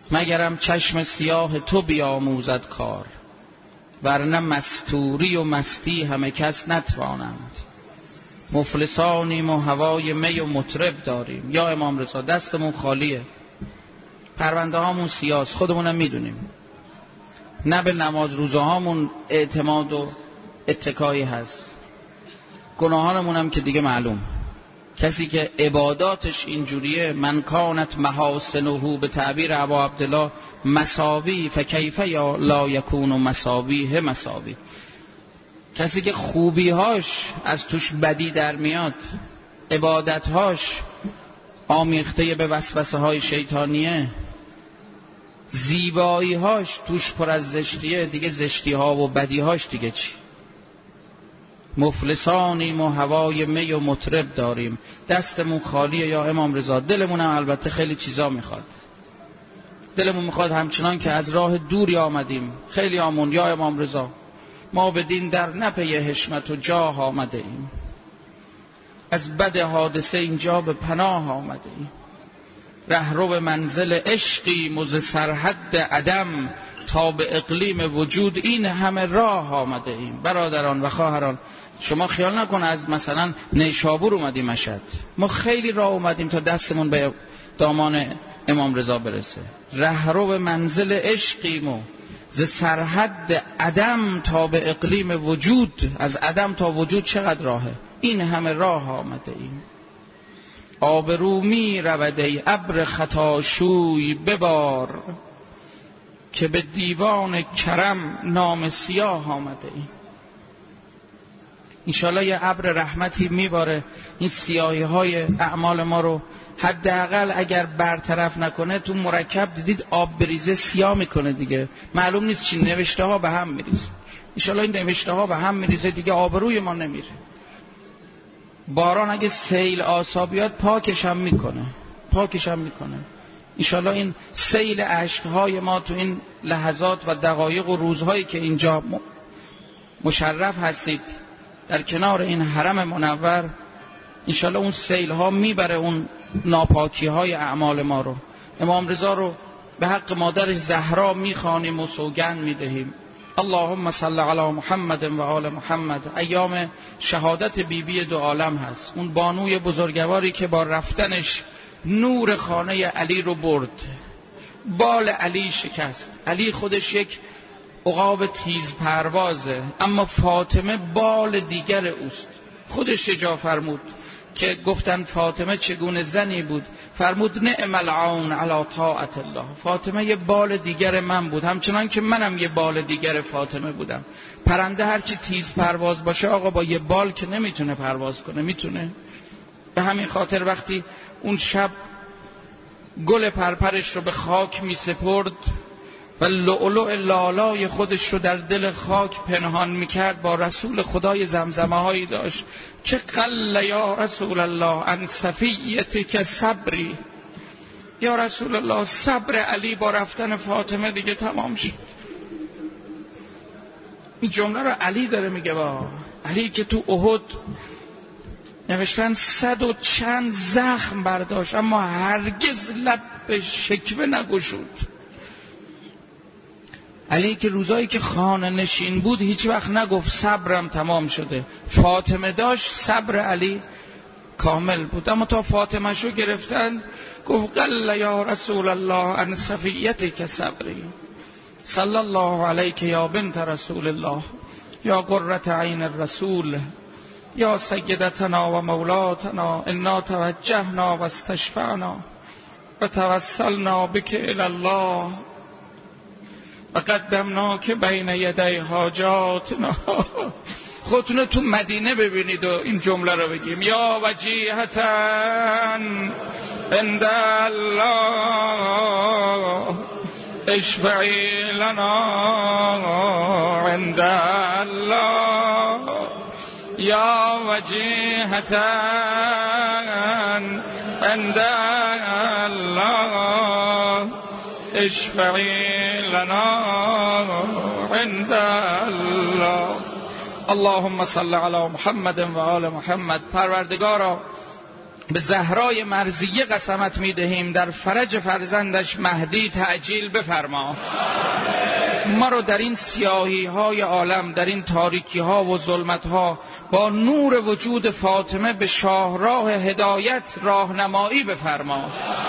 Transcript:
مگرم چشم سیاه تو بیاموزد کار، ورنه مستوری و مستی همه کس نتوانند. مفلسانیم و هوای می و مطرب داریم. یا امام رضا دستمون خالیه، پرونده هامون سیاست، خودمونم میدونیم، نه به نماز روزه هامون اعتماد و اتکایی هست، گناهانمون هم که دیگه معلوم. کسی که عباداتش اینجوریه، من کانت محاسنه به تعبیر ابا عبدالله مساوی فکیف یا لا یکون مساویه مساوی، کسی که خوبیهاش از توش بدی در میاد، عبادتهاش آمیخته به وسوسه های شیطانیه، زیباییهاش توش پر از زشتیه، دیگه زشتیها و بدیهاش دیگه چی؟ مفلسانیم و هوای می و مطرب داریم. دستمون خالیه یا امام رضا. دلمون هم البته خیلی چیزا میخواد. دلمون میخواد همچنان که از راه دوری آمدیم، خیلی آمون یا امام رضا ما به دین در نپی حشمت و جاه آمده ایم، از بد حادثه اینجا به پناه آمده ایم، رهرو منزل عشقیم و ز سرحد عدم تا به اقلیم وجود این همه راه آمده ایم. برادران و خواهران، شما خیال نکن از مثلا نیشابور اومدیم مشهد، ما خیلی راه اومدیم تا دستمون به دامان امام رضا برسه. رهرو منزل عشقیم و ز سرحد عدم تا به اقلیم وجود، از عدم تا وجود چقدر راهه، این همه راه آمده ایم. آبرو می رود ای ابر خطاشوی ببار، که به دیوان کرم نام سیاه آمده ایم. انشاءالله یه ابر رحمتی میباره، این سیاهی های اعمال ما رو حداقل اگر برطرف نکنه، تو مرکب دیدید آب بریزه سیاه میکنه دیگه، معلوم نیست چی، نوشته ها به هم میریزه. انشاءالله این نوشته ها به هم میریزه دیگه، آبروی ما نمیره. باران اگه سیل آسابیات پاکش هم میکنه، پاکش هم میکنه. انشاءالله این سیل اشکهای ما تو این لحظات و دقایق و روزهایی که اینجا مشرف هستید در کنار این حرم منور، انشاءالله اون سیل ها میبره اون ناپاکی های اعمال ما رو. امام رضا رو به حق مادرش زهرا میخوانیم و سوگند میدهیم. اللهم صل علی محمد و آل محمد. ایام شهادت بیبی دو عالم هست، اون بانوی بزرگواری که با رفتنش نور خانه علی رو برد، بال علی شکست. علی خودش یک عقاب تیز پروازه، اما فاطمه بال دیگر اوست. خودش جا فرمود که گفتن فاطمه چگونه زنی بود، فرمود نعم العون علی طاعت الله. فاطمه یه بال دیگر من بود، همچنان که منم یه بال دیگر فاطمه بودم. پرنده هرچی تیز پرواز باشه آقا، با یه بال که نمیتونه پرواز کنه، میتونه؟ به همین خاطر وقتی اون شب گل پرپرش رو به خاک می سپرد و لؤلؤ لالای خودش رو در دل خاک پنهان می کرد، با رسول خدای زمزمه هایی داشت که قل یا رسول الله عن صفیتک صبری. یا رسول الله صبر علی با رفتن فاطمه دیگه تمام شد. این جمله رو علی داره میگه، با علی که تو احد نوشتن 100 و چند زخم برداشت اما هرگز لب به شکوه نگشود. علی که روزایی که خانه نشین بود هیچ وقت نگفت صبرم تمام شده. فاطمه داشت، صبر علی کامل بود، اما تا فاطمه شو گرفتن گفت قل یا رسول الله عن صفیتک صبری. صلی الله علیک یا بنت رسول الله، یا قرة عین الرسول، یا سیدتنا و مولاتنا، انا توجهنا و استشفعنا و توسلنا بک الی الله و قدمناک بین یدی حاجاتنا. خودتون تو مدینه ببینید و این جمله رو بگیم، یا وجیهتا عند الله اشفعی لنا عند الله، یا وجیهتا عند الله اشفعی لنا عند الله. اللهم صل علی محمد و آل محمد. پروردگارا به زهرای مرضیه قسمت میدهیم در فرج فرزندش مهدی تعجیل بفرما. ما رو در این سیاهی های عالم، در این تاریکی ها و ظلمت ها با نور وجود فاطمه به شاهراه هدایت راهنمایی بفرما.